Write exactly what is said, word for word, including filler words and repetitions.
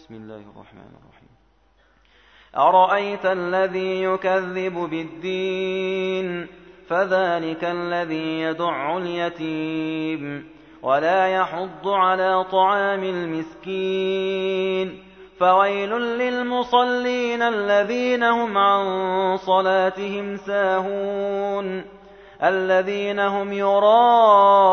بسم الله الرحمن الرحيم. أرأيت الذي يكذب بالدين فذلك الذي يدع اليتيم ولا يحض على طعام المسكين فويل للمصلين الذين هم عن صلاتهم ساهون الذين هم يراءون